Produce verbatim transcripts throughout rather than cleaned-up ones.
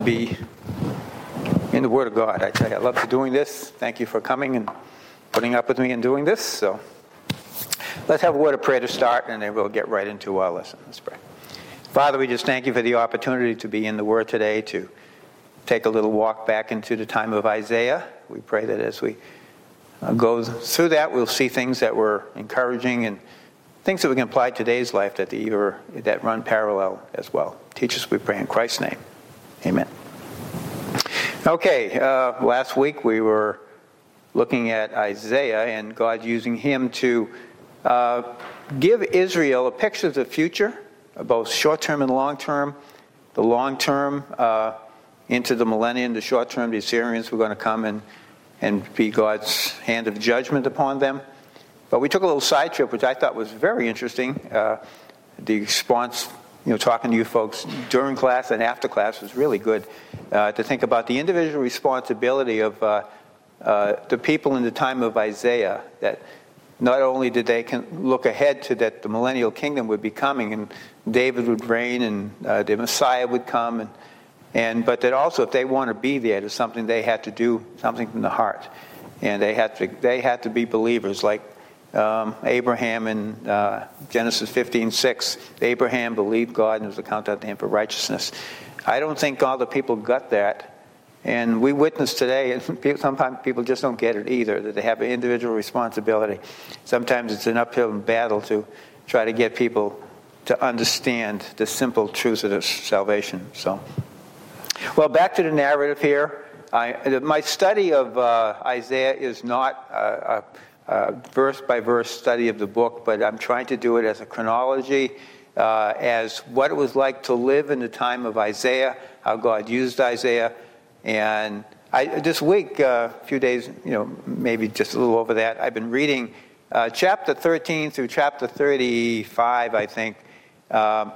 Be in the Word of God. I tell you, I love doing this. Thank you for coming and putting up with me and doing this. So let's have a word of prayer to start, and then we'll get right into our lesson. Let's pray. Father, we just thank you for the opportunity to be in the Word today, to take a little walk back into the time of Isaiah. We pray that as we go through that, we'll see things that were encouraging and things that we can apply to today's life that, the, that run parallel as well. Teach us, we pray in Christ's name. Amen. Okay, uh, last week we were looking at Isaiah and God using him to uh, give Israel a picture of the future, both short-term and long-term. The long-term uh, into the millennium, the short-term, the Assyrians were going to come and, and be God's hand of judgment upon them. But we took a little side trip, which I thought was very interesting. Uh, the response You know, talking to you folks during class and after class was really good uh, to think about the individual responsibility of uh, uh, the people in the time of Isaiah, that not only did they can look ahead to that the millennial kingdom would be coming and David would reign and uh, the Messiah would come, and, and but that also if they want to be there, there's something they had to do, something from the heart. And they had to, they had to be believers like Um, Abraham in uh, Genesis fifteen six, Abraham believed God and it was accounted to him for righteousness. I don't think all the people got that. And we witness today, and people, sometimes people just don't get it either, that they have an individual responsibility. Sometimes it's an uphill battle to try to get people to understand the simple truths of salvation. So, well, back to the narrative here. I, my study of uh, Isaiah is not uh, a Uh, verse-by-verse study of the book, but I'm trying to do it as a chronology, uh, as what it was like to live in the time of Isaiah, how God used Isaiah. And I, this week, uh, a few days, you know, maybe just a little over that, I've been reading uh, chapter thirteen through chapter thirty-five, I think. Um,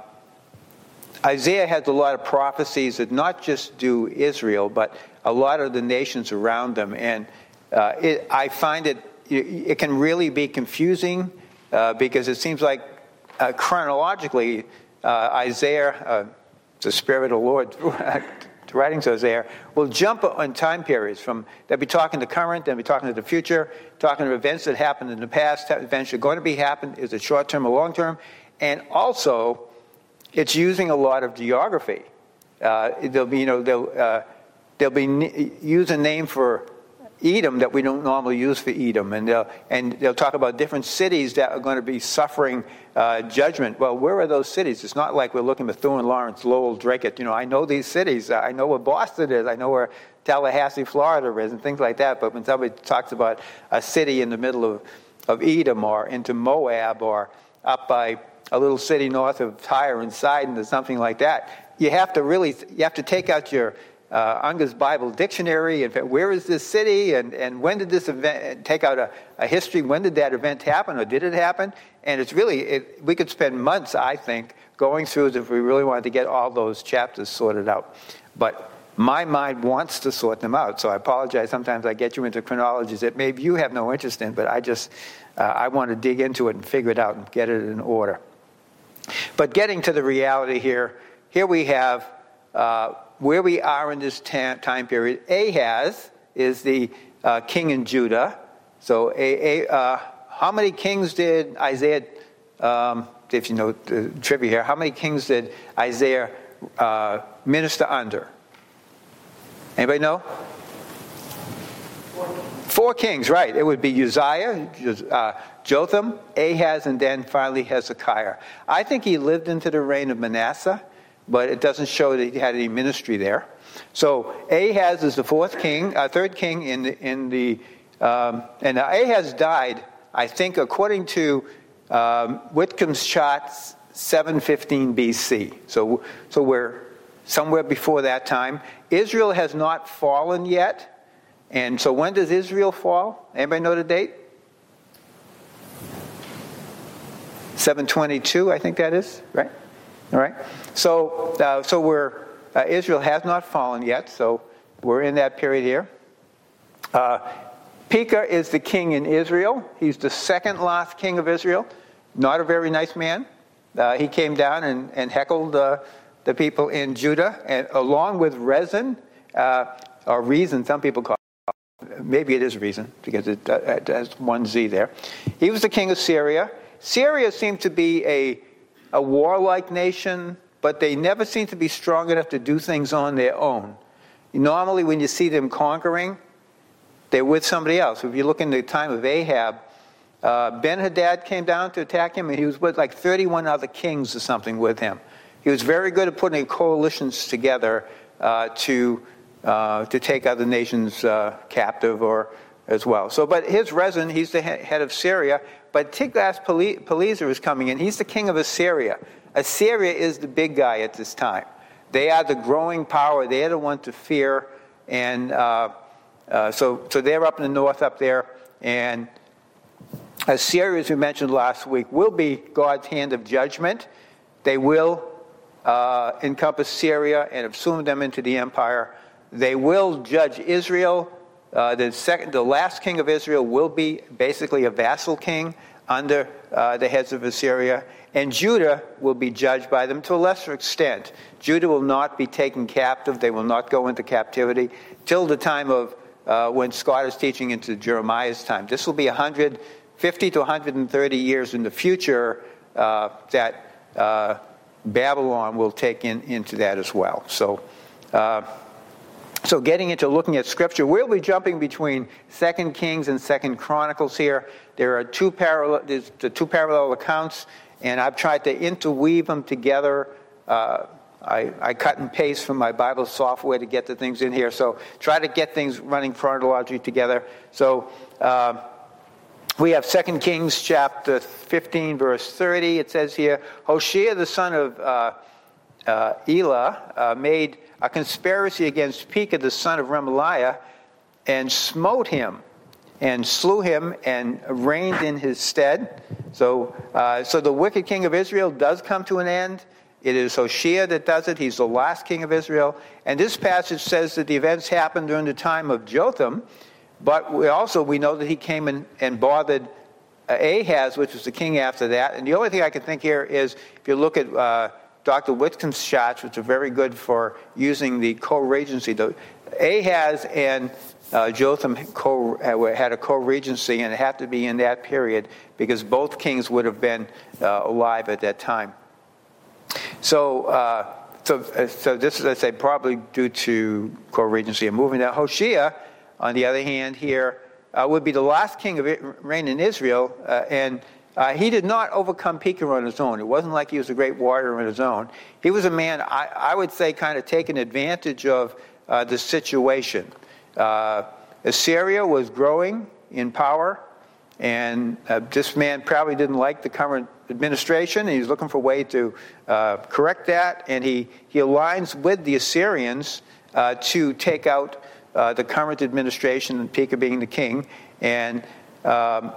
Isaiah has a lot of prophecies that not just do Israel, but a lot of the nations around them. And uh, it, I find it It can really be confusing uh, because it seems like uh, chronologically uh, Isaiah, uh, the Spirit of the Lord, writing to Isaiah, will jump on time periods. From they'll be talking to current, they'll be talking to the future, talking to events that happened in the past, events that are going to be happen, is it short term or long term, and also it's using a lot of geography. Uh, they'll be, you know, they'll uh, they'll be use a name for Edom that we don't normally use for Edom, and they'll, and they'll talk about different cities that are going to be suffering uh, judgment. Well, where are those cities? It's not like we're looking at Methuen, Lawrence, Lowell, Dracut. You know, I know these cities. I know where Boston is. I know where Tallahassee, Florida is, and things like that. But when somebody talks about a city in the middle of, of Edom or into Moab or up by a little city north of Tyre and Sidon or something like that, you have to really you have to take out your Uh, Unger's Bible Dictionary, and where is this city, and, and when did this event, take out a, a history, when did that event happen, or did it happen? And it's really, it, we could spend months, I think, going through it if we really wanted to get all those chapters sorted out. But my mind wants to sort them out, so I apologize. Sometimes I get you into chronologies that maybe you have no interest in, but I just, uh, I want to dig into it and figure it out and get it in order. But getting to the reality here, here we have uh, where we are in this ta- time period. Ahaz is the uh, king in Judah. So a, a, uh, how many kings did Isaiah, um, if you know the trivia here, how many kings did Isaiah uh, minister under? Anybody know? Four. Four kings, right. It would be Uzziah, uh, Jotham, Ahaz, and then finally Hezekiah. I think he lived into the reign of Manasseh, but it doesn't show that he had any ministry there. So Ahaz is the fourth king, uh, third king in the, in the um, and Ahaz died, I think, according to um, Whitcomb's charts, seven fifteen B C. So, so we're somewhere before that time. Israel has not fallen yet, and so when does Israel fall? Anybody know the date? seven twenty-two, I think that is, right? All right. So, uh, so we're uh, Israel has not fallen yet. So we're in that period here. Uh, Pekah is the king in Israel. He's the second last king of Israel. Not a very nice man. Uh, he came down and, and heckled uh, the people in Judah, and along with Rezin, uh, or Rezin, some people call it. Maybe it is Rezin, because it, uh, it has one Z there. He was the king of Syria. Syria seemed to be a, a warlike nation, but they never seemed to be strong enough to do things on their own. Normally, when you see them conquering, they're with somebody else. If you look in the time of Ahab, uh, Ben-Hadad came down to attack him, and he was with like thirty-one other kings or something with him. He was very good at putting coalitions together uh, to uh, to take other nations uh, captive or as well. So, but here's Rezin, he's the head of Syria, but Tiglath-Pileser is coming in. He's the king of Assyria. Assyria is the big guy at this time. They are the growing power. They are the one to fear, and uh, uh, so so they're up in the north up there, and Assyria, as we mentioned last week, will be God's hand of judgment. They will uh, encompass Syria and assume them into the empire. They will judge Israel. Uh, the second, the last king of Israel will be basically a vassal king under uh, the heads of Assyria, and Judah will be judged by them to a lesser extent. Judah will not be taken captive. They will not go into captivity till the time of uh, when Scott is teaching into Jeremiah's time. This will be one hundred fifty to one hundred thirty years in the future uh, that uh, Babylon will take in, into that as well. So, uh, so getting into looking at Scripture, we'll be jumping between Second Kings and Second Chronicles here. There are two parallel, there's the two parallel accounts, and I've tried to interweave them together. Uh, I, I cut and paste from my Bible software to get the things in here. So try to get things running chronologically together. So uh, we have Second Kings chapter fifteen, verse thirty. It says here, Hoshea the son of uh, uh, Elah uh, made a conspiracy against Pekah the son of Remaliah, and smote him, and slew him, and reigned in his stead. So, uh, so the wicked king of Israel does come to an end. It is Hoshea that does it. He's the last king of Israel. And this passage says that the events happened during the time of Jotham, but we also we know that he came and, and bothered Ahaz, which was the king after that. And the only thing I can think here is, if you look at uh, Doctor Whitcomb's charts, which are very good for using the co-regency, the Ahaz and uh, Jotham co- had a co-regency, and it had to be in that period because both kings would have been uh, alive at that time. So, uh, so, so this is, I say, probably due to co-regency and moving. Now, Hoshea, on the other hand, here uh, would be the last king of it, reign in Israel, uh, and uh, he did not overcome Pekah on his own. It wasn't like he was a great warrior on his own. He was a man, I, I would say, kind of taking advantage of uh, the situation. Uh, Assyria was growing in power, and uh, this man probably didn't like the current administration, and he's looking for a way to uh, correct that, and he, he aligns with the Assyrians uh, to take out uh, the current administration, and Pekah being the king. And um,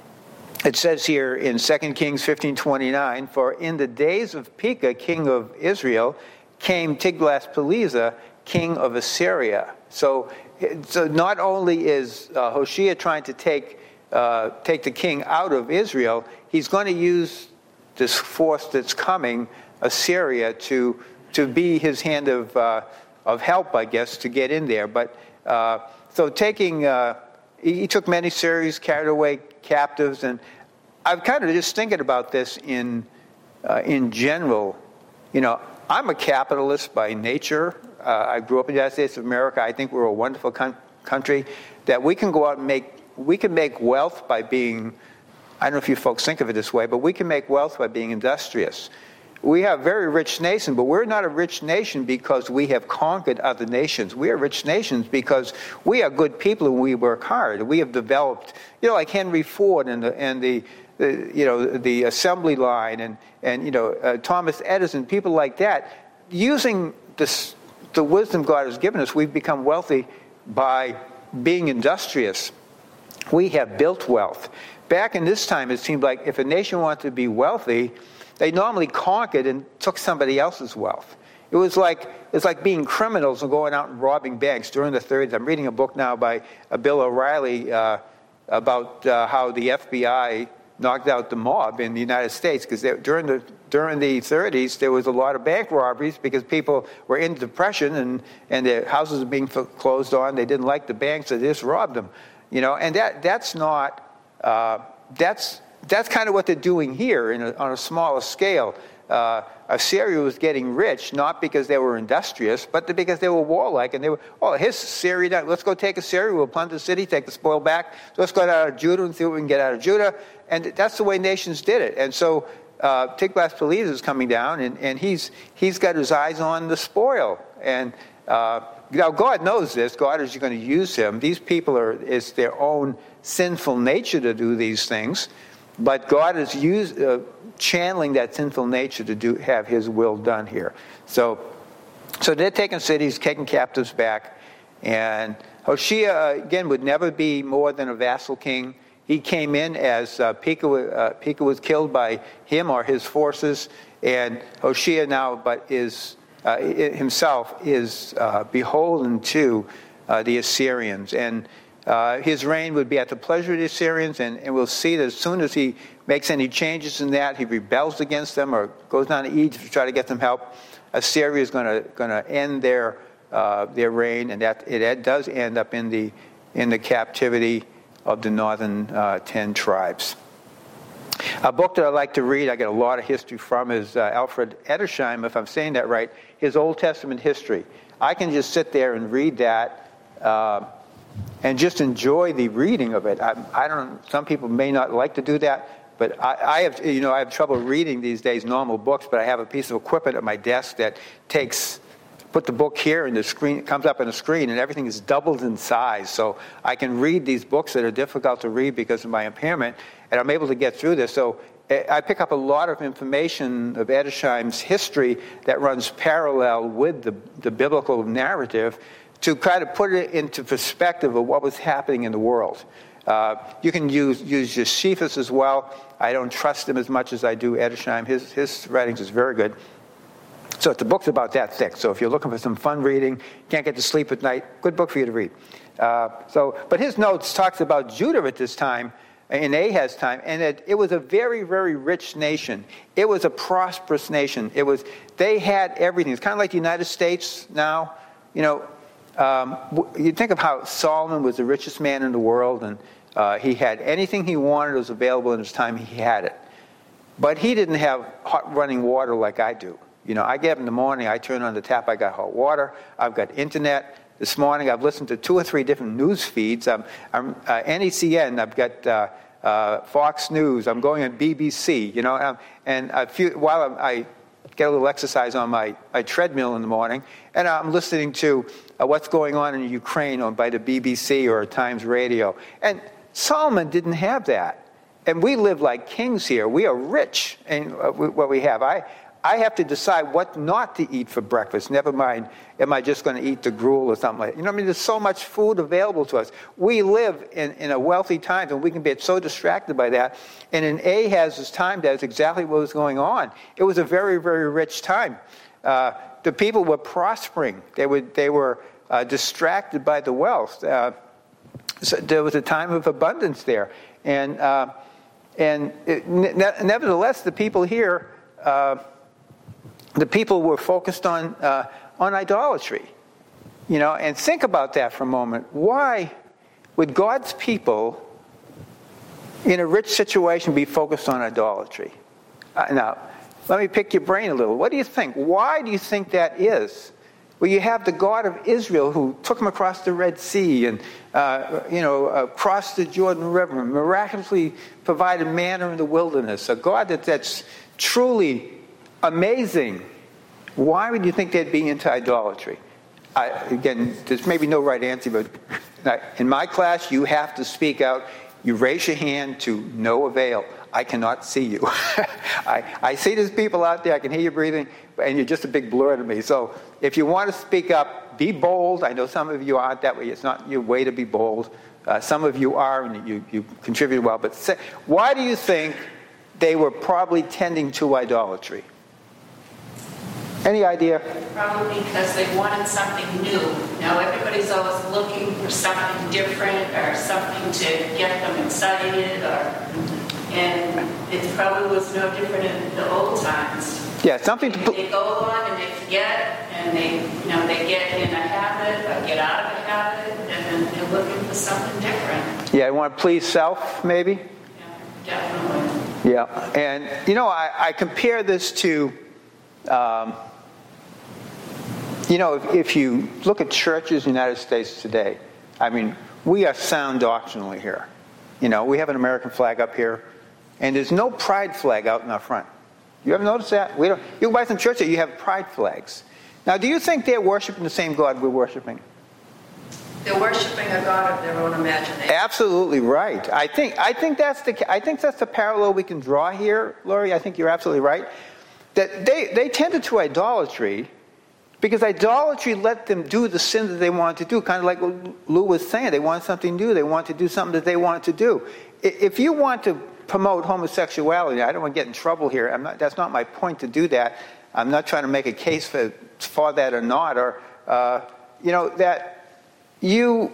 it says here in Second Kings fifteen twenty-nine, for in the days of Pekah, king of Israel, came Tiglath-Pileser, king of Assyria. So, so not only is uh, Hoshea trying to take Uh, take the king out of Israel, he's going to use this force that's coming, Assyria, to to be his hand of uh, of help, I guess, to get in there. But uh, so taking, uh, he, he took many Syrians, carried away captives, and I'm kind of just thinking about this in uh, in general. You know, I'm a capitalist by nature. Uh, I grew up in the United States of America. I think we're a wonderful con- country that we can go out and make. We can make wealth by being, I don't know if you folks think of it this way, but we can make wealth by being industrious. We have a very rich nation, but we're not a rich nation because we have conquered other nations. We are rich nations because we are good people and we work hard. We have developed, you know, like Henry Ford and the, and the, the you know, the assembly line and, and you know, uh, Thomas Edison, people like that. Using this, the wisdom God has given us, we've become wealthy by being industrious. We have built wealth. Back in this time, it seemed like if a nation wanted to be wealthy, they normally conquered and took somebody else's wealth. It was like it's like being criminals and going out and robbing banks during the thirties. I'm reading a book now by uh, Bill O'Reilly uh, about uh, how the F B I knocked out the mob in the United States, because during the during the thirties there was a lot of bank robberies because people were in depression and and their houses were being foreclosed on. They didn't like the banks, so they just robbed them. You know, and that that's not uh, that's that's kind of what they're doing here in a, on a smaller scale. Uh, Assyria was getting rich not because they were industrious, but because they were warlike, and they were, oh, here's Syria, let's go take Assyria, we'll plunder the city, take the spoil back, so let's go out of Judah and see what we can get out of Judah. And that's the way nations did it. And so uh, Tiglath-Pileser is coming down, and, and he's he's got his eyes on the spoil. And uh, now God knows this. God is going to use him. These people are, it's their own sinful nature to do these things. But God is use, uh, channeling that sinful nature to do have his will done here. So so they're taking cities, taking captives back. And Hoshea, uh, again, would never be more than a vassal king. He came in as uh, Pekah, uh, Pekah was killed by him or his forces. And Hoshea now but is uh, himself is uh, beholden to uh, the Assyrians. And Uh, his reign would be at the pleasure of the Assyrians, and, and we'll see that as soon as he makes any changes in that, he rebels against them or goes down to Egypt to try to get them help, Assyria is going to going to end their uh, their reign, and that it does end up in the in the captivity of the northern uh, ten tribes. A book that I like to read, I get a lot of history from, is uh, Alfred Edersheim, if I'm saying that right, his Old Testament history. I can just sit there and read that. Uh, And just enjoy the reading of it. I, I don't. Some people may not like to do that, but I, I have. You know, I have trouble reading these days normal books. But I have a piece of equipment at my desk that takes, put the book here, and the screen it comes up on the screen, and everything is doubled in size. So I can read these books that are difficult to read because of my impairment, and I'm able to get through this. So I pick up a lot of information of Edersheim's history that runs parallel with the the biblical narrative, to try to put it into perspective of what was happening in the world. Uh, you can use, use Josephus as well. I don't trust him as much as I do Edersheim. His, his writings is very good. So the book's about that thick. So if you're looking for some fun reading, can't get to sleep at night, good book for you to read. Uh, so, but his notes talks about Judah at this time, in Ahaz's time, and it, it was a very, very rich nation. It was a prosperous nation. It was, they had everything. It's kind of like the United States now. You know, Um, you think of how Solomon was the richest man in the world, and uh, he had anything he wanted was available in his time. He had it, but he didn't have hot running water like I do. You know, I get up in the morning, I turn on the tap, I got hot water, I've got internet. This morning, I've listened to two or three different news feeds. I'm, I'm uh, N E C N. I've got uh, uh, Fox News. I'm going on B B C. You know, um, and a few, while I'm, I get a little exercise on my, my treadmill in the morning, and I'm listening to uh, what's going on in Ukraine on by the B B C or Times Radio. And Solomon didn't have that. And we live like kings here. We are rich in uh, what we have. I, I have to decide what not to eat for breakfast. Never mind, am I just going to eat the gruel or something like that? You know what I mean? There's so much food available to us. We live in, in a wealthy time, and we can get so distracted by that. And in Ahaz's time, that's exactly what was going on. It was a very, very rich time. Uh, the people were prospering. They were, they were uh, distracted by the wealth. Uh, so there was a time of abundance there. And, uh, and it, ne- nevertheless, the people here... Uh, The people were focused on uh, on idolatry, you know. And think about that for a moment. Why would God's people, in a rich situation, be focused on idolatry? Uh, now, let me pick your brain a little. What do you think? Why do you think that is? Well, you have the God of Israel who took them across the Red Sea and uh, you know across the Jordan River, and miraculously provided manna in the wilderness. A God that that's truly amazing. Why would you think they'd be into idolatry? I, again, there's maybe no right answer, but in my class, you have to speak out. You raise your hand to no avail. I cannot see you. I, I see there's people out there. I can hear you breathing, and you're just a big blur to me. So if you want to speak up, be bold. I know some of you aren't that way. It's not your way to be bold. Uh, some of you are, and you, you contribute well. But say, why do you think they were probably tending to idolatry? Any idea? Probably because they wanted something new. Now everybody's always looking for something different or something to get them excited, or And it probably was no different in the old times. Yeah, something to put. They go along and they forget, and they, you know, they get in a habit, or get out of a habit, and then they're looking for something different. Yeah, I want to please self, maybe. Yeah, definitely. Yeah, and you know, I, I compare this to, um, you know, if, if you look at churches in the United States today, I mean, we are sound doctrinally here. You know, we have an American flag up here, and there's no pride flag out in our front. You ever notice that? We don't. You go by some churches, you have pride flags. Now, do you think they're worshiping the same God we're worshiping? They're worshiping a God of their own imagination. Absolutely right. I think I think that's the I think that's the parallel we can draw here, Laurie. I think you're absolutely right. That they, they tended to idolatry because idolatry let them do the sin that they wanted to do. Kind of like what Lou was saying, they wanted something new. They wanted to do something that they wanted to do. If you want to promote homosexuality, I don't want to get in trouble here. I'm not, that's not my point to do that. I'm not trying to make a case for for that or not, or uh, you know that. You,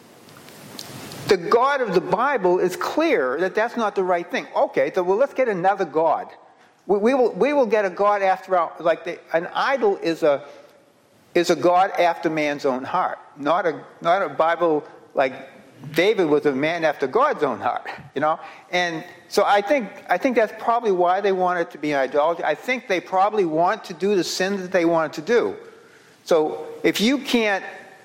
the God of the Bible is clear that that's not the right thing. Okay, so well, let's get another God. We, we will we will get a God after our, like the, an idol is a is a God after man's own heart, not a not a Bible like David was a man after God's own heart, you know. And so I think I think that's probably why they want it to be an idolatry. I think they probably want to do the sin that they wanted to do. So if you can't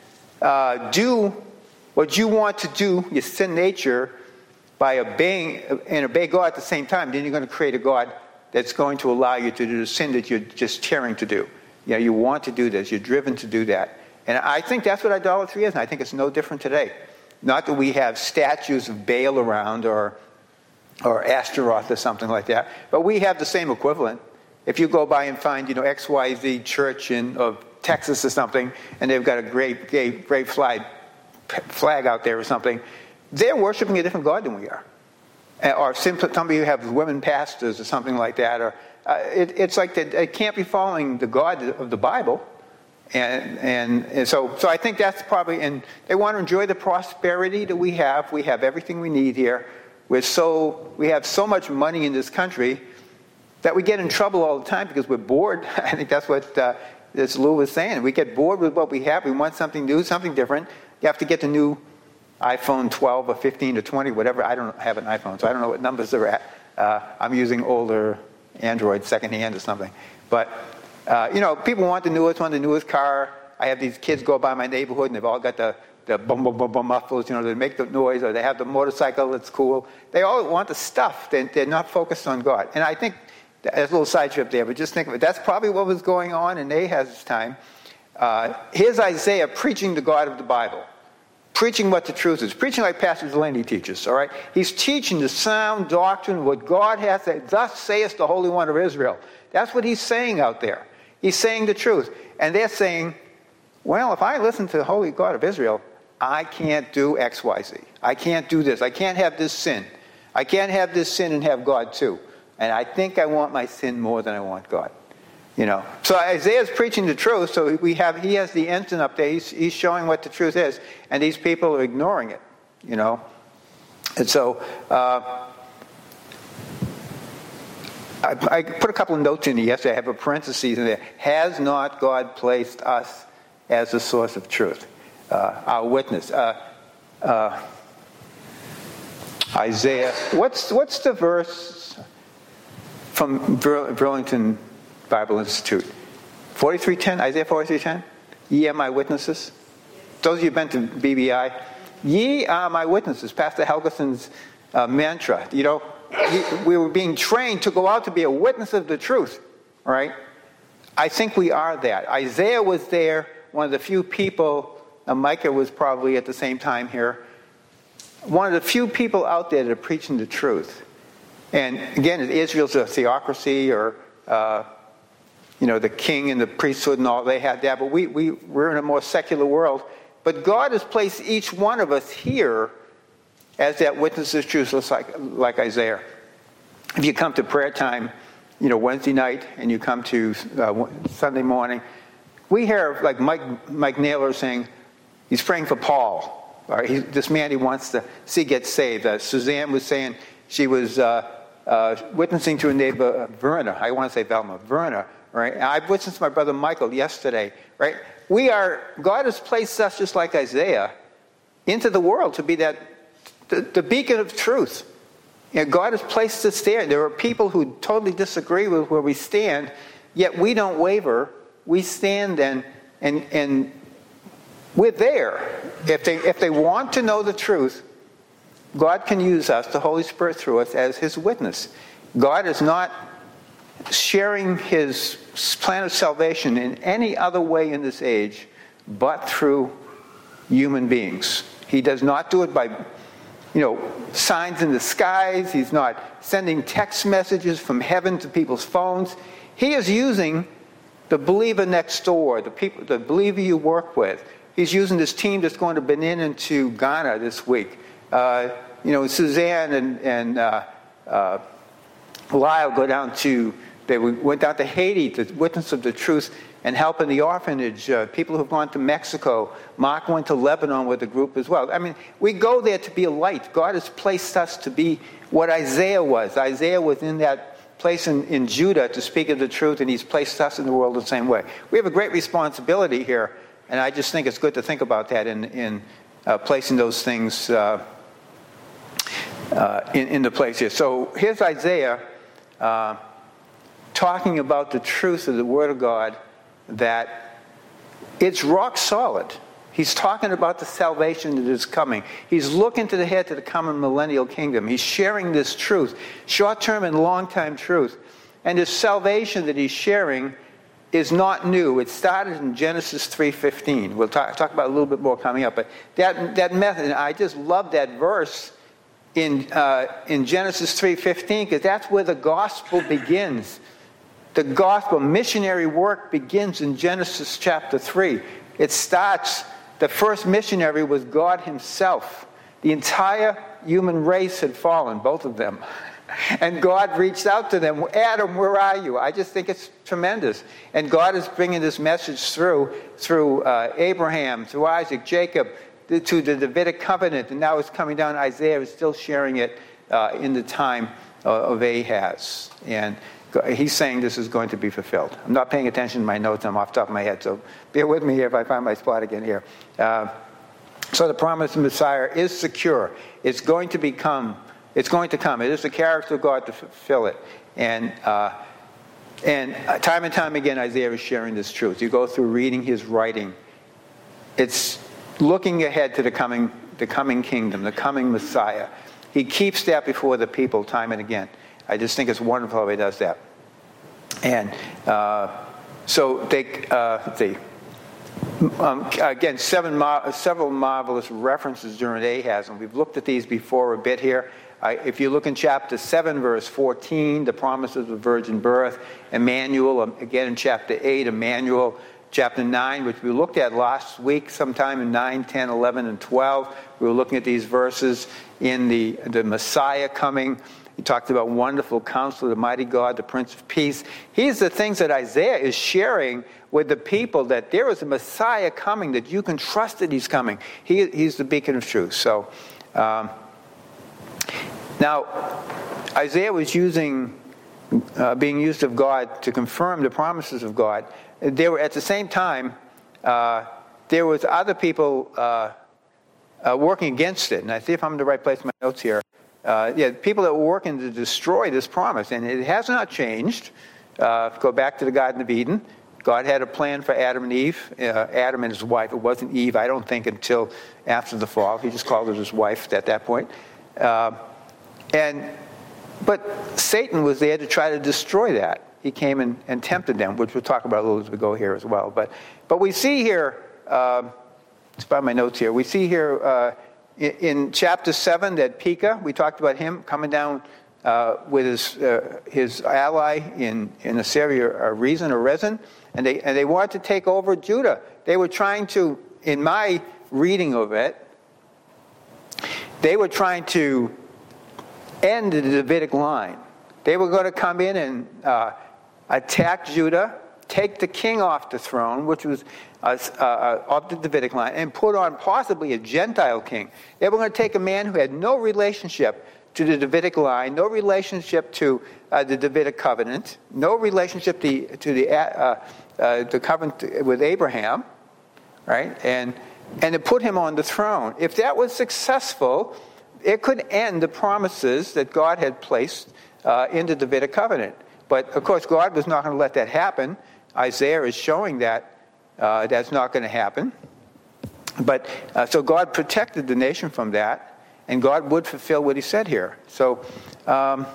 Uh, do what you want to do, your sin nature, by obeying and obey God at the same time, then you're going to create a God that's going to allow you to do the sin that you're just tearing to do. You know, you want to do this, you're driven to do that. And I think that's what idolatry is, and I think it's no different today. Not that we have statues of Baal around or or Ashtaroth or something like that, but we have the same equivalent. If you go by and find, you know, X Y Z church in of Texas or something, and they've got a great, great, great flag, flag out there or something, they're worshiping a different God than we are. Or simply, some of you have women pastors or something like that. Or uh, it, it's like they, they can't be following the God of the Bible. And, and, and so, so I think that's probably, and they want to enjoy the prosperity that we have. We have everything we need here. We're so, we have so much money in this country that we get in trouble all the time because we're bored. I think that's what uh, as Lou was saying. We get bored with what we have. We want something new, something different. You have to get the new iPhone twelve or fifteen or twenty, whatever. I don't have an iPhone, so I don't know what numbers they're at. Uh, I'm using older Android secondhand or something. But, uh, you know, people want the newest one, the newest car. I have these kids go by my neighborhood, and they've all got the, the bum, bum, bum, bum mufflers, you know, they make the noise, or they have the motorcycle that's cool. They all want the stuff. They, they're not focused on God. And I think there's a little side trip there, but just think of it. That's probably what was going on in Ahaz's time. Uh, here's Isaiah preaching the God of the Bible, preaching what the truth is, preaching like Pastor Delaney teaches, all right? He's teaching the sound doctrine, what God has said. Thus saith the Holy One of Israel. That's what he's saying out there. He's saying the truth. And they're saying, well, if I listen to the Holy God of Israel, I can't do X, Y, Z. I can't do this. I can't have this sin. I can't have this sin and have God too. And I think I want my sin more than I want God. You know. So Isaiah's preaching the truth, so we have he has the ensign up there. He's, he's showing what the truth is. And these people are ignoring it. You know. And so uh, I, I put a couple of notes in here yesterday. I have a parenthesis in there. Has not God placed us as the source of truth? Uh, our witness. Uh, uh, Isaiah. What's what's the verse from Burlington Bible Institute? forty-three ten, Isaiah forty-three ten? Ye are my witnesses. Those of you who've been to B B I, ye are my witnesses. Pastor Helgeson's uh, mantra. You know, we were being trained to go out to be a witness of the truth, right? I think we are that. Isaiah was there, one of the few people, uh, Micah was probably at the same time here, one of the few people out there that are preaching the truth. And again, Israel's a theocracy, or uh, you know, the king and the priesthood and all, they had that. But we, we, we're in a more secular world. But God has placed each one of us here as that witness of truth, just like, like Isaiah. If you come to prayer time, you know, Wednesday night, and you come to uh, Sunday morning, we hear like Mike, Mike Naylor saying he's praying for Paul. Or he, this man he wants to see get saved. Uh, Suzanne was saying she was... Uh, uh, witnessing to a neighbor, uh, Verna. I want to say Velma, Verna, right? I've witnessed to my brother Michael yesterday, right? We are, God has placed us, just like Isaiah, into the world to be that, the, the beacon of truth. You know, God has placed us there. There are people who totally disagree with where we stand, yet we don't waver. We stand and, and, and we're there. If they, if they want to know the truth, God can use us, the Holy Spirit through us, as his witness. God is not sharing his plan of salvation in any other way in this age but through human beings. He does not do it by, you know, signs in the skies. He's not sending text messages from heaven to people's phones. He is using the believer next door, the people, the believer you work with. He's using this team that's going to Benin and to Ghana this week. Uh, you know, Suzanne and, and uh, uh, Lyle go down to, they went down to Haiti to witness of the truth and help in the orphanage. Uh, people who've gone to Mexico. Mark went to Lebanon with a group as well. I mean, we go there to be a light. God has placed us to be what Isaiah was. Isaiah was in that place in, in Judah to speak of the truth, and he's placed us in the world the same way. We have a great responsibility here, and I just think it's good to think about that in, in uh, placing those things uh, uh, in, in the place here. So here's Isaiah uh, talking about the truth of the Word of God, that it's rock solid. He's talking about the salvation that is coming. He's looking to the head to the coming millennial kingdom. He's sharing this truth, short-term and long-time truth. And this salvation that he's sharing is not new. It started in Genesis three fifteen. We'll talk, talk about it a little bit more coming up. But that, that method, I just love that verse in, uh, in Genesis three fifteen, because that's where the gospel begins. The gospel, missionary work begins in Genesis chapter three. It starts, the first missionary was God himself. The entire human race had fallen, both of them. And God reached out to them, Adam, where are you? I just think it's tremendous. And God is bringing this message through, through uh, Abraham, through Isaac, Jacob, to the Davidic covenant. And now it's coming down. Isaiah is still sharing it uh, in the time uh, of Ahaz. And he's saying this is going to be fulfilled. I'm not paying attention to my notes. I'm off the top of my head, so bear with me here if I find my spot again here. Uh, so the promise of Messiah is secure. It's going to become, it's going to come. It is the character of God to fulfill it. And uh, and time and time again, Isaiah is sharing this truth. You go through reading his writing. It's looking ahead to the coming, the coming kingdom, the coming Messiah. He keeps that before the people time and again. I just think it's wonderful how he does that. And uh, so they, uh, let's see, um, again, seven mar- several marvelous references during Ahaz, and we've looked at these before a bit here. Uh, if you look in chapter seven, verse fourteen, the promises of virgin birth. Emmanuel, um, again in chapter eight, Emmanuel. Chapter nine, which we looked at last week, sometime in nine, ten, eleven, and twelve. We were looking at these verses in the, the Messiah coming. He talked about wonderful counselor, the mighty God, the Prince of Peace. These are the things that Isaiah is sharing with the people, that there is a Messiah coming, that you can trust that he's coming. He, he's the beacon of truth. So, um, now, Isaiah was using, uh, being used of God to confirm the promises of God. There were, at the same time, uh, there was other people uh, uh, working against it. And I see if I'm in the right place in my notes here. Uh, yeah, people that were working to destroy this promise. And it has not changed. Uh, go back to the Garden of Eden. God had a plan for Adam and Eve, uh, Adam and his wife. It wasn't Eve, I don't think, until after the fall. He just called her his wife at that point. Uh, and But Satan was there to try to destroy that. He came and, and tempted them, which we'll talk about a little as we go here as well. But but we see here, uh, let's find my notes here. We see here uh, in, in chapter seven that Pekah, we talked about him coming down uh, with his uh, his ally in, in Assyria, uh, Rezin or Rezin, and they and they wanted to take over Judah. They were trying to, in my reading of it, they were trying to end the Davidic line. They were going to come in and uh, attack Judah, take the king off the throne, which was uh, uh, of the Davidic line, and put on possibly a Gentile king. They were going to take a man who had no relationship to the Davidic line, no relationship to uh, the Davidic covenant, no relationship to, to the uh, uh, the covenant with Abraham, right? And and to put him on the throne. If that was successful, it could end the promises that God had placed uh, in the Davidic covenant. But of course, God was not going to let that happen. Isaiah is showing that uh, that's not going to happen. But uh, so God protected the nation from that, and God would fulfill what he said here. So, um,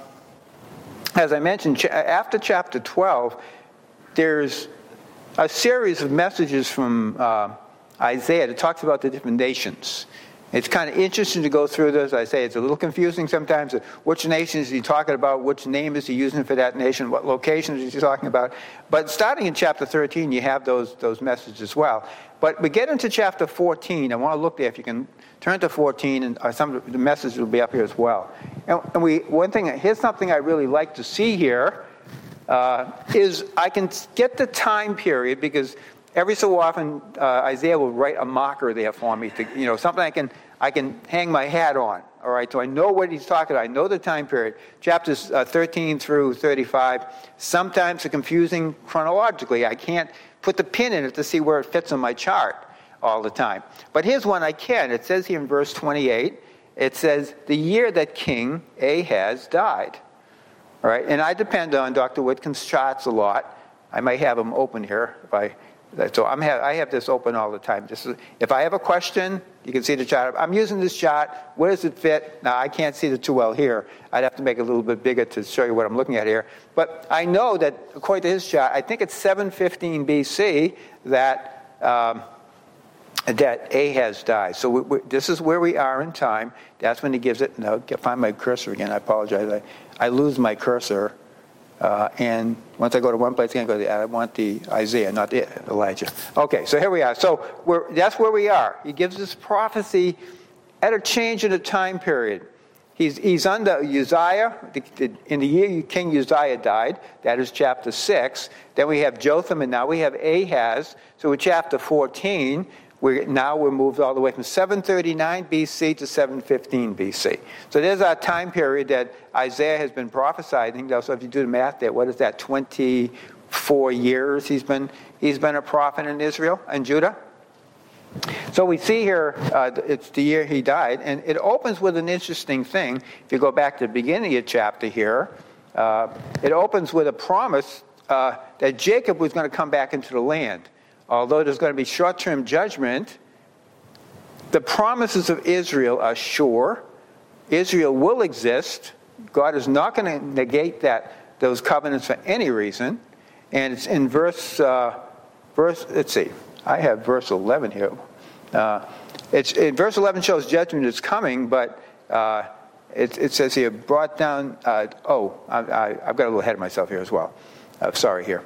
as I mentioned, ch- after chapter twelve, there's a series of messages from uh, Isaiah that talks about the different nations. It's kind of interesting to go through this. I say it's a little confusing sometimes. Which nation is he talking about? Which name is he using for that nation? What locations is he talking about? But starting in chapter thirteen, you have those those messages as well. But we get into chapter fourteen. I want to look there. If you can turn to fourteen, and uh, some of the messages will be up here as well. And, and we one thing. Here's something I really like to see here uh, is I can get the time period, because every so often, uh, Isaiah will write a marker there for me, to, you know, something I can I can hang my hat on. All right, so I know what he's talking about. I know the time period. Chapters uh, thirteen through thirty-five. Sometimes they're confusing chronologically. I can't put the pin in it to see where it fits on my chart all the time. But here's one I can. It says here in verse twenty-eight. It says the year that King Ahaz died. All right, and I depend on Doctor Whitcon's charts a lot. I might have them open here if I. So I'm have, I have this open all the time. This is, if I have a question, you can see the chart. I'm using this chart. Where does it fit? Now, I can't see it too well here. I'd have to make it a little bit bigger to show you what I'm looking at here. But I know that, according to his chart, I think it's seven fifteen B C that um, that Ahaz died. So we, we, this is where we are in time. That's when he gives it. No, find my cursor again. I apologize. I, I lose my cursor. Uh, and once I go to one place, I can't go to the other. I want the Isaiah, not the Elijah. Okay, so here we are. So we're, that's where we are. He gives this prophecy at a change in the time period. He's, he's under Uzziah. The, the, in the year King Uzziah died, that is chapter six. Then we have Jotham, and now we have Ahaz. So in chapter fourteen, we're, now we're moved all the way from seven thirty-nine B C to seven fifteen B C. So there's our time period that Isaiah has been prophesying. So if you do the math there, what is that, twenty-four years he's been he's been a prophet in Israel and Judah? So we see here, uh, it's the year he died, and it opens with an interesting thing. If you go back to the beginning of the chapter here, uh, it opens with a promise uh, that Jacob was going to come back into the land. Although there's going to be short-term judgment, the promises of Israel are sure. Israel will exist. God is not going to negate that those covenants for any reason. And it's in verse, uh, verse. Let's see. I have verse eleven here. Uh, it's in verse eleven shows judgment is coming, but uh, it, it says here brought down. Uh, oh, I, I, I've got a little ahead of myself here as well. Uh, sorry here.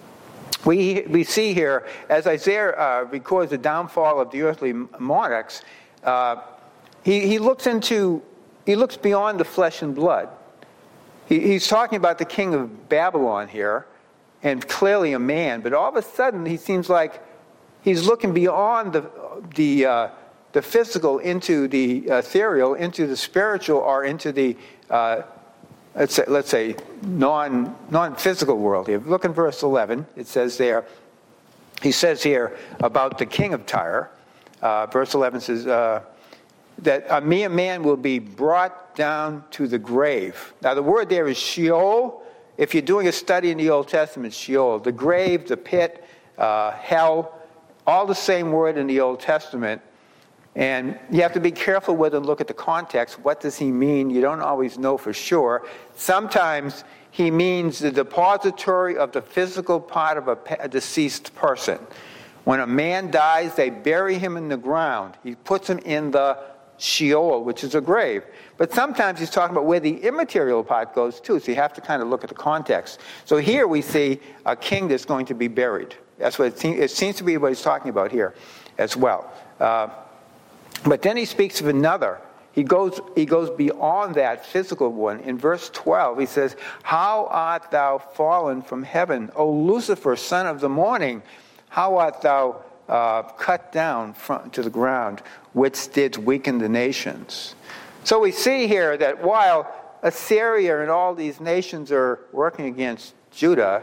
We we see here, as Isaiah uh, records the downfall of the earthly monarchs, uh, he, he looks into, he looks beyond the flesh and blood. He, he's talking about the king of Babylon here, and clearly a man, but all of a sudden he seems like he's looking beyond the the uh, the physical into the ethereal, into the spiritual, or into the uh, Let's say, let's say non, non-physical world here. Look in verse eleven. It says there, he says here about the king of Tyre. Uh, verse eleven says uh, that a mere man will be brought down to the grave. Now the word there is Sheol. If you're doing a study in the Old Testament, Sheol. The grave, the pit, uh, hell, all the same word in the Old Testament. And you have to be careful with it and look at the context. What does he mean? You don't always know for sure. Sometimes he means the depository of the physical part of a, a deceased person. When a man dies, they bury him in the ground. He puts him in the Sheol, which is a grave. But sometimes he's talking about where the immaterial part goes too. So you have to kind of look at the context. So here we see a king that's going to be buried. That's what it seems, it seems to be what he's talking about here as well. Uh, But then he speaks of another. He goes, he goes beyond that physical one. In verse twelve, he says, "How art thou fallen from heaven, O Lucifer, son of the morning? How art thou uh, cut down from, to the ground, which did weaken the nations?" So we see here that while Assyria and all these nations are working against Judah,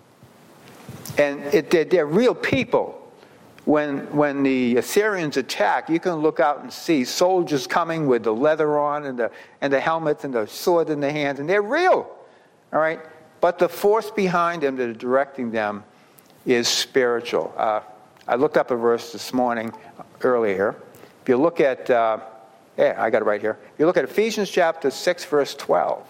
and it, they're, they're real people. When when the Assyrians attack, you can look out and see soldiers coming with the leather on and the and the helmets and the sword in their hands, and they're real, all right? But the force behind them that are directing them is spiritual. Uh, I looked up a verse this morning, earlier. If you look at, uh, yeah, I got it right here. If you look at Ephesians chapter six, verse twelve,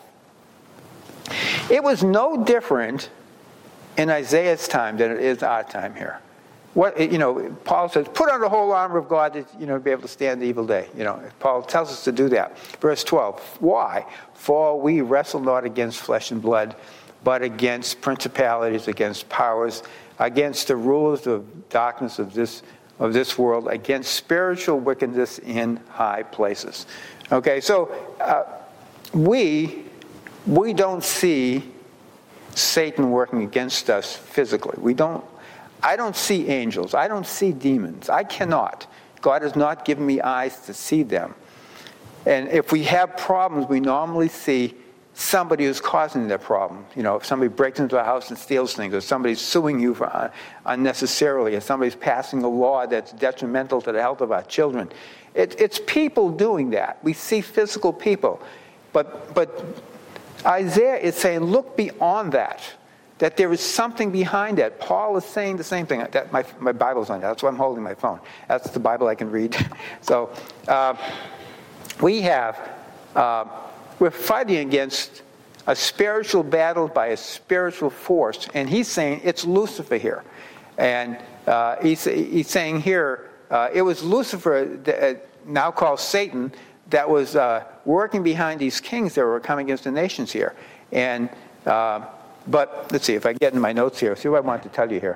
it was no different in Isaiah's time than it is our time here. What, you know, Paul says, put on the whole armor of God to, you know, be able to stand the evil day. You know, Paul tells us to do that. Verse twelve, why? For we wrestle not against flesh and blood, but against principalities, against powers, against the rulers of darkness of this of this world, against spiritual wickedness in high places. Okay, so uh, we we don't see Satan working against us physically. We don't. I don't see angels. I don't see demons. I cannot. God has not given me eyes to see them. And if we have problems, we normally see somebody who's causing that problem. You know, if somebody breaks into a house and steals things, or somebody's suing you for un- unnecessarily, or somebody's passing a law that's detrimental to the health of our children. It, it's people doing that. We see physical people. But, but Isaiah is saying, look beyond that. That there is something behind that. Paul is saying the same thing. That my, my Bible's on that. That's why I'm holding my phone. That's the Bible I can read. so uh, we have, uh, we're fighting against a spiritual battle by a spiritual force. And he's saying it's Lucifer here. And uh, he's, he's saying here, uh, it was Lucifer, uh, now called Satan, that was uh, working behind these kings that were coming against the nations here. And uh, But let's see, if I get in my notes here, see what I want to tell you here.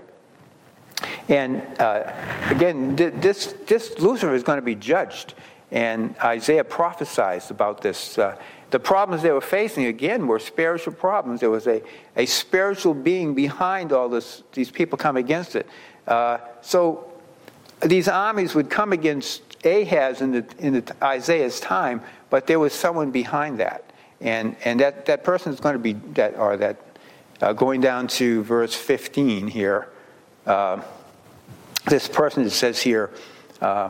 And uh, again, this, this Lucifer is going to be judged. And Isaiah prophesies about this. Uh, the problems they were facing, again, were spiritual problems. There was a, a spiritual being behind all this, these people come against it. Uh, so these armies would come against Ahaz in, the, in the, Isaiah's time, but there was someone behind that. And, and that, that person is going to be, that, or that, Uh, going down to verse fifteen here, uh, this person, it says here, uh,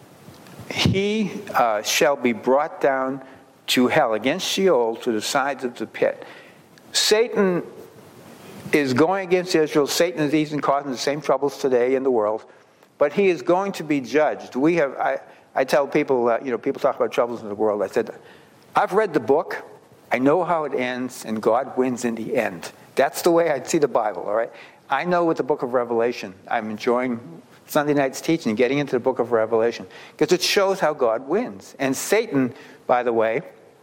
he uh, shall be brought down to hell, against Sheol, to the sides of the pit. Satan is going against Israel. Satan is even causing the same troubles today in the world, but he is going to be judged. We have, I, I tell people, uh, you know, people talk about troubles in the world. I said, I've read the book. I know how it ends, and God wins in the end. That's the way I see the Bible, all right? I know with the book of Revelation, I'm enjoying Sunday night's teaching, getting into the book of Revelation, because it shows how God wins. And Satan, by the way,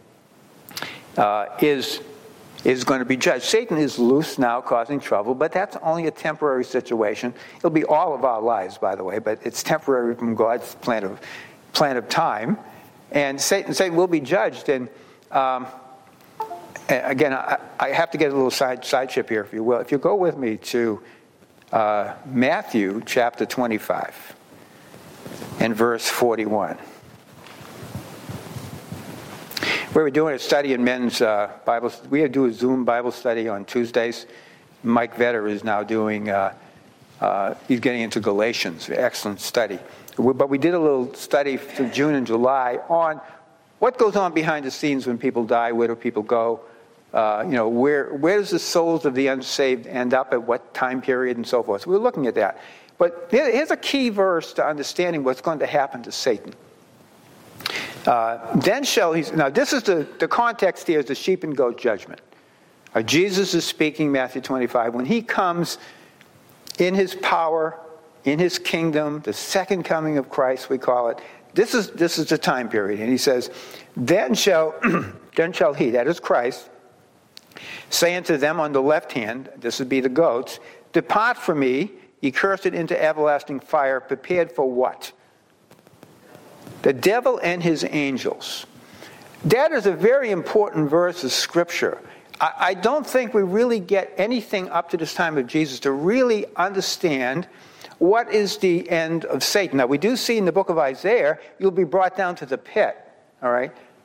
uh, is, is going to be judged. Satan is loose now, causing trouble, but that's only a temporary situation. It'll be all of our lives, by the way, but it's temporary from God's plan of, plan of time. And Satan, Satan will be judged, and um, again, I, I have to get a little side side chip here, if you will. If you go with me to uh, Matthew chapter twenty-five and verse forty-one. We were doing a study in men's uh, Bible. We do a Zoom Bible study on Tuesdays. Mike Vetter is now doing, uh, uh, he's getting into Galatians. Excellent study. But we did a little study for June and July on what goes on behind the scenes when people die, where do people go? Uh, you know, where where does the souls of the unsaved end up, at what time period, and so forth. So we're looking at that. But here, here's a key verse to understanding what's going to happen to Satan. Uh, then shall he... Now, this is the, the context here is the sheep and goat judgment. Uh, Jesus is speaking, Matthew twenty-five. When he comes in his power, in his kingdom, the second coming of Christ, we call it, this is this is the time period. And he says, then shall, then shall he, that is Christ, say unto them on the left hand, this would be the goats, depart from me, ye cursed, into everlasting fire, prepared for what? The devil and his angels. That is a very important verse of Scripture. I, I don't think we really get anything up to this time of Jesus to really understand what is the end of Satan. Now, we do see in the book of Isaiah, you'll be brought down to the pit, all right?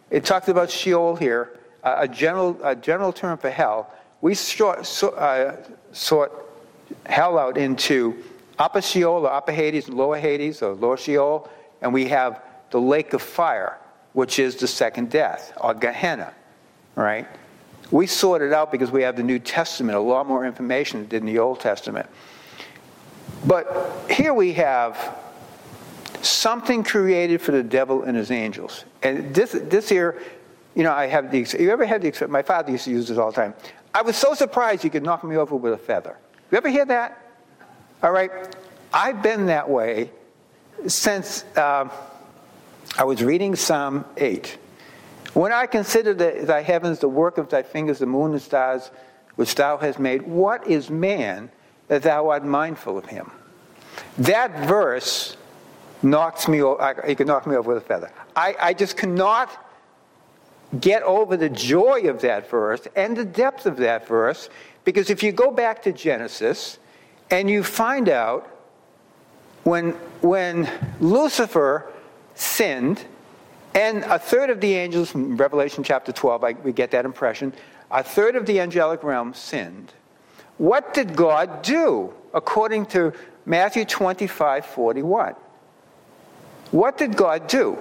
It talks about Sheol here, uh, a general a general term for hell. We sort, so, uh, sort hell out into upper Sheol or upper Hades, lower Hades or lower Sheol, and we have the lake of fire, which is the second death, or Gehenna, right? We sort it out because we have the New Testament, a lot more information than did in the Old Testament. But here we have something created for the devil and his angels. And this this here, you know, I have the, you ever had the, my father used to use this all the time. I was so surprised you could knock me over with a feather. You ever hear that? All right. I've been that way since uh, I was reading Psalm eight. When I consider the, thy heavens, the work of thy fingers, the moon and stars, which thou hast made, what is man that thou art mindful of him? That verse knocks me over. He can knock me over with a feather. I, I just cannot get over the joy of that verse and the depth of that verse, because if you go back to Genesis and you find out when when Lucifer sinned, and a third of the angels, from Revelation chapter twelve, I, we get that impression, a third of the angelic realm sinned. What did God do according to Matthew twenty-five forty-one? What did God do?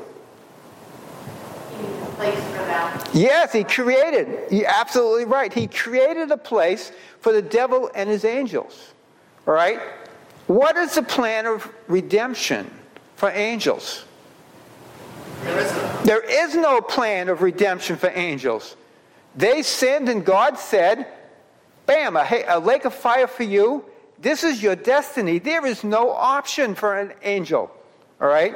A place for them. Yes, he created. You're absolutely right. He created a place for the devil and his angels. All right? What is the plan of redemption for angels? There is no. There is no plan of redemption for angels. They sinned and God said, bam, a, a lake of fire for you. This is your destiny. There is no option for an angel. All right?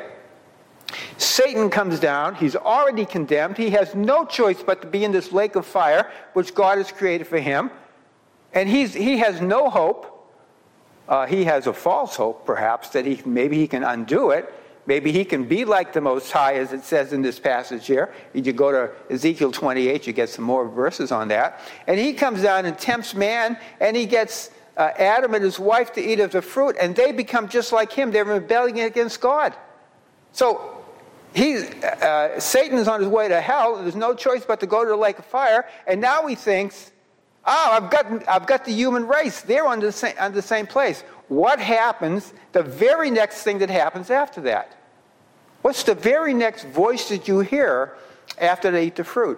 Satan comes down. He's already condemned. He has no choice but to be in this lake of fire, which God has created for him. And he's, he has no hope. Uh, he has a false hope, perhaps, that he maybe he can undo it. Maybe he can be like the Most High, as it says in this passage here. You go to Ezekiel twenty-eight, you get some more verses on that. And he comes down and tempts man, and he gets uh, Adam and his wife to eat of the fruit, and they become just like him. They're rebelling against God. So he, uh, Satan is on his way to hell. There's no choice but to go to the lake of fire. And now he thinks, oh, I've got, I've got the human race. They're on the same, on the same place. What happens, the very next thing that happens after that? What's the very next voice that you hear after they eat the fruit?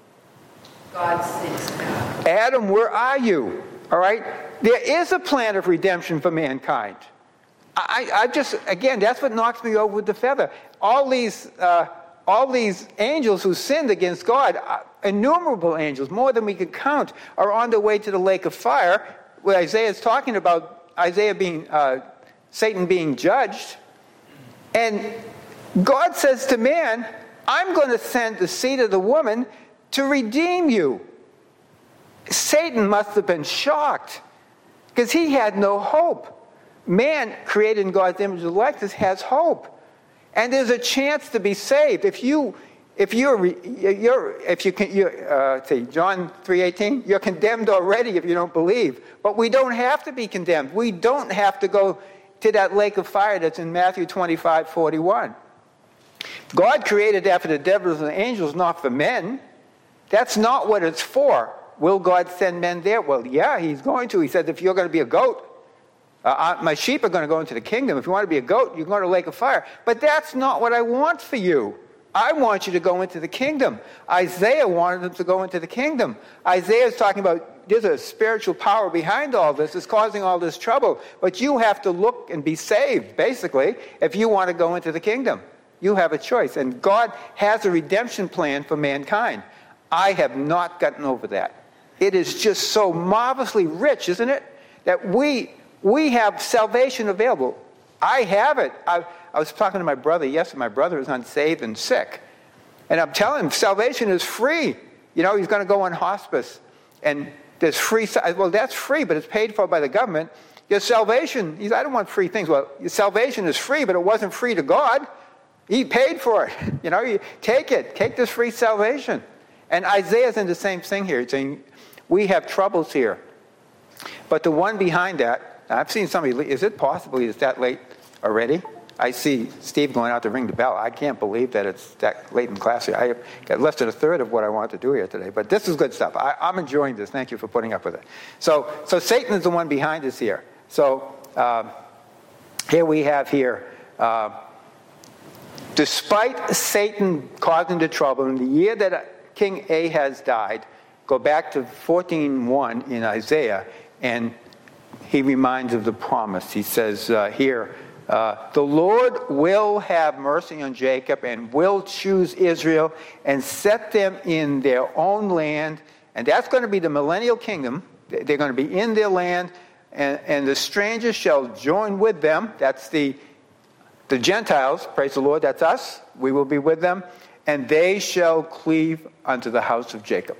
God sits down. Adam, where are you? All right? There is a plan of redemption for mankind. I, I just, again, that's what knocks me over with the feather. All these, uh, all these angels who sinned against God, uh, innumerable angels, more than we could count, are on their way to the lake of fire, where Isaiah is talking about Isaiah being, uh, Satan being judged. And God says to man, I'm going to send the seed of the woman to redeem you. Satan must have been shocked, because he had no hope. Man, created in God's image and likeness, has hope, and there's a chance to be saved. If you, if you're, you're if you can, you're, uh, say John three eighteen, you're condemned already if you don't believe. But we don't have to be condemned. We don't have to go to that lake of fire that's in Matthew twenty-five forty-one. God created that for the devils and the angels, not for men. That's not what it's for. Will God send men there? Well, yeah, he's going to. He said, if you're going to be a goat, uh, my sheep are going to go into the kingdom. If you want to be a goat, you can go to the lake of fire. But that's not what I want for you. I want you to go into the kingdom. Isaiah wanted them to go into the kingdom. Isaiah is talking about there's a spiritual power behind all this. It's causing all this trouble. But you have to look and be saved, basically, if you want to go into the kingdom. You have a choice. And God has a redemption plan for mankind. I have not gotten over that. It is just so marvelously rich, isn't it? That we we have salvation available. I have it. I, I was talking to my brother yesterday. My brother is unsaved and sick. And I'm telling him, salvation is free. You know, he's going to go on hospice. And there's free, well, that's free, but it's paid for by the government. Your salvation, he's, I don't want free things. Well, your salvation is free, but it wasn't free to God. He paid for it. You know, you take it. Take this free salvation. And Isaiah's in the same thing here. He's saying, we have troubles here. But the one behind that, I've seen somebody, is it possible it's that late already? I see Steve going out to ring the bell. I can't believe that it's that late in class here. I got less than a third of what I wanted to do here today. But this is good stuff. I, I'm enjoying this. Thank you for putting up with it. So, so Satan is the one behind us here. So um, here we have here, uh, despite Satan causing the trouble, in the year that King Ahaz died, go back to fourteen one in Isaiah, and he reminds of the promise. He says uh, here, uh, the Lord will have mercy on Jacob and will choose Israel and set them in their own land. And that's going to be the millennial kingdom. They're going to be in their land, and, and the strangers shall join with them. That's the, the Gentiles, praise the Lord, that's us. We will be with them. And they shall cleave unto the house of Jacob.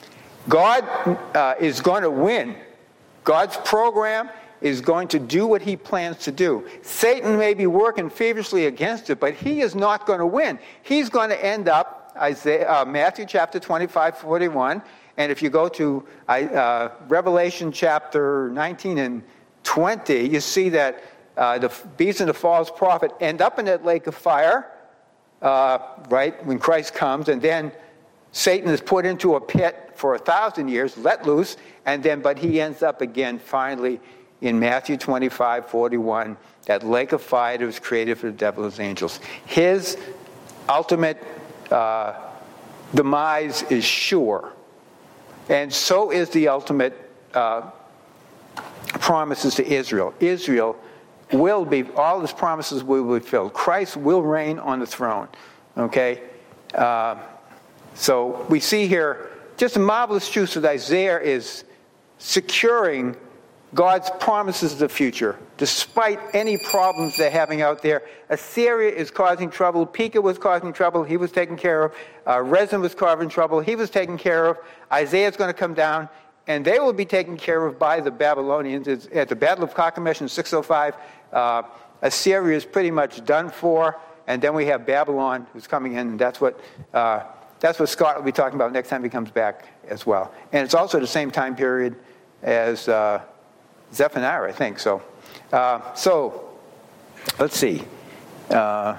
God uh, is going to win. God's program is going to do what he plans to do. Satan may be working feverishly against it, but he is not going to win. He's going to end up, Isaiah, uh, Matthew chapter twenty-five, forty-one, and if you go to uh, Revelation chapter nineteen and twenty, you see that uh, the beast and the false prophet end up in that lake of fire, uh, right, when Christ comes, and then Satan is put into a pit for a thousand years, let loose, and then, but he ends up again finally in Matthew twenty-five, forty-one, that lake of fire that was created for the devil and his angels. His ultimate uh, demise is sure. And so is the ultimate uh, promises to Israel. Israel will be, all his promises will be fulfilled. Christ will reign on the throne. Okay? Uh, so we see here just a marvelous truth that Isaiah is securing God's promises of the future, despite any problems they're having out there. Assyria is causing trouble. Pekah was causing trouble. He was taken care of. Uh, Rezin was causing trouble. He was taken care of. Isaiah's going to come down, and they will be taken care of by the Babylonians. It's, at the Battle of Carchemish in six oh five, uh, Assyria is pretty much done for, and then we have Babylon who's coming in, and that's what uh, that's what Scott will be talking about next time he comes back as well. And it's also the same time period as Uh, Zephaniah, I think. So, uh, so let's see. Uh,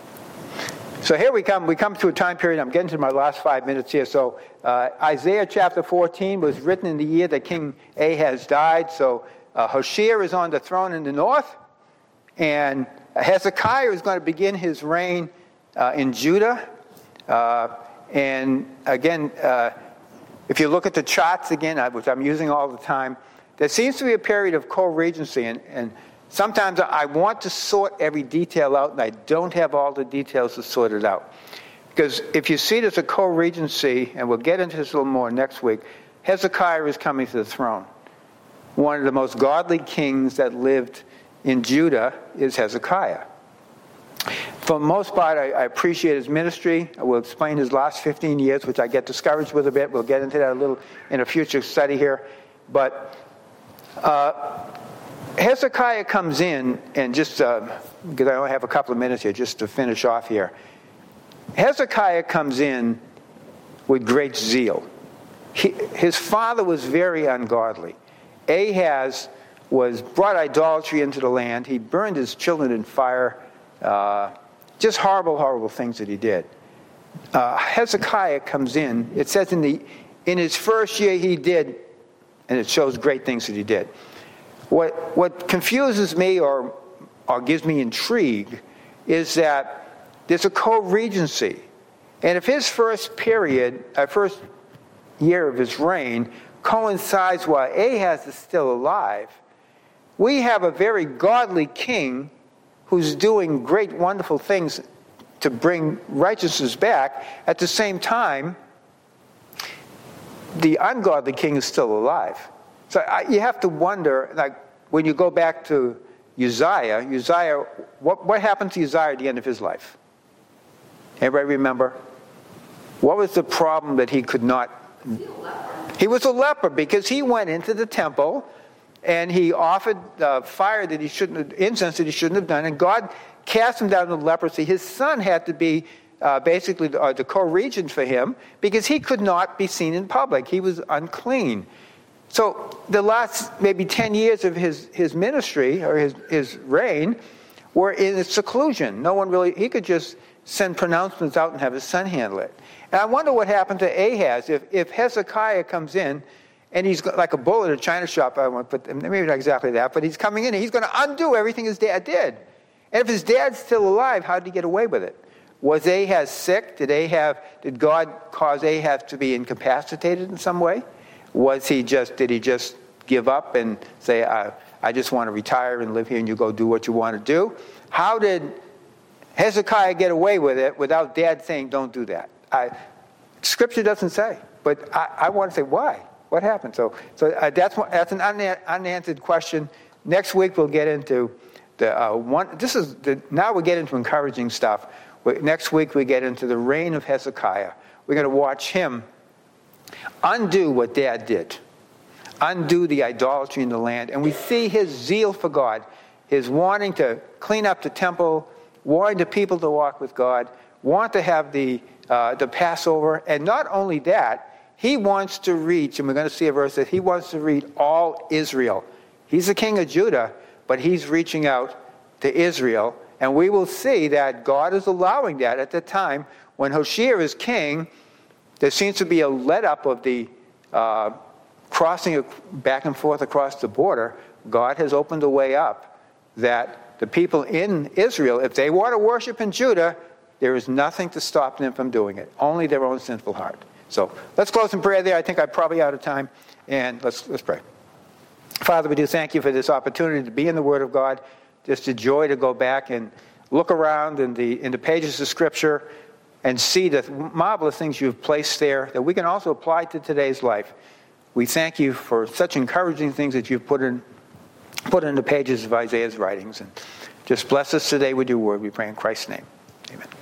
so here we come. We come to a time period. I'm getting to my last five minutes here. So uh, Isaiah chapter fourteen was written in the year that King Ahaz died. So uh, Hoshea is on the throne in the north, and Hezekiah is going to begin his reign uh, in Judah. Uh, and again, uh, if you look at the charts again, which I'm using all the time, there seems to be a period of co-regency, and, and sometimes I want to sort every detail out, and I don't have all the details to sort it out. Because if you see there's a co-regency, and we'll get into this a little more next week, Hezekiah is coming to the throne. One of the most godly kings that lived in Judah is Hezekiah. For the most part, I, I appreciate his ministry. I will explain his last fifteen years, which I get discouraged with a bit. We'll get into that a little in a future study here. But Uh, Hezekiah comes in, and just uh, because I only have a couple of minutes here, just to finish off here. Hezekiah comes in with great zeal. He, his father was very ungodly. Ahaz was brought idolatry into the land. He burned his children in fire. Uh, just horrible, horrible things that he did. Uh, Hezekiah comes in. It says in the in his first year he did. And it shows great things that he did. What what confuses me or or gives me intrigue is that there's a co-regency. And if his first period, uh, first year of his reign coincides while Ahaz is still alive, we have a very godly king who's doing great, wonderful things to bring righteousness back. At the same time, the ungodly king is still alive. So I, you have to wonder, like when you go back to Uzziah, Uzziah, what, what happened to Uzziah at the end of his life? Everybody remember? What was the problem that he could not? He was a leper. He was a leper because he went into the temple and he offered uh, fire that he shouldn't have, incense that he shouldn't have done, and God cast him down to leprosy. His son had to be Uh, basically uh, the co-regent for him because he could not be seen in public. He was unclean. So the last maybe ten years of his, his ministry or his, his reign were in seclusion. No one really, he could just send pronouncements out and have his son handle it. And I wonder what happened to Ahaz if, if Hezekiah comes in and he's got like a bull at a china shop. I want to put, maybe not exactly that, but he's coming in and he's going to undo everything his dad did. And if his dad's still alive, how did he get away with it? Was Ahaz sick? Did Ahaz, did God cause Ahaz to be incapacitated in some way? Was he just, did he just give up and say, I, I just want to retire and live here and you go do what you want to do? How did Hezekiah get away with it without dad saying, don't do that? I, Scripture doesn't say, but I, I want to say, why? What happened? So, so uh, that's, that's an una- unanswered question. Next week we'll get into the uh, one. This is the, now we get into encouraging stuff. We, next week we get into the reign of Hezekiah. We're going to watch him undo what dad did, undo the idolatry in the land, and we see his zeal for God, his wanting to clean up the temple, wanting the people to walk with God, want to have the uh, the Passover, and not only that, he wants to reach, and we're going to see a verse that he wants to reach all Israel. He's the king of Judah, but he's reaching out to Israel, and we will see that God is allowing that at the time when Hoshea is king. There seems to be a let-up of the uh, crossing back and forth across the border. God has opened a way up that the people in Israel, if they want to worship in Judah, there is nothing to stop them from doing it, only their own sinful heart. So let's close in prayer there. I think I'm probably out of time, and let's let's pray. Father, we do thank you for this opportunity to be in the Word of God. Just a joy to go back and look around in the in the pages of Scripture and see the marvelous things you've placed there that we can also apply to today's life. We thank you for such encouraging things that you've put in put in the pages of Isaiah's writings. And just bless us today with your word. We pray in Christ's name. Amen.